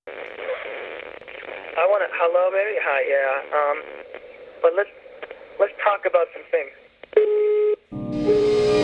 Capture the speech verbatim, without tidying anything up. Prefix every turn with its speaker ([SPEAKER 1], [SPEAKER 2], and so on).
[SPEAKER 1] I want to. Hello, baby. Hi. Yeah. Um. But let's let's talk about some things.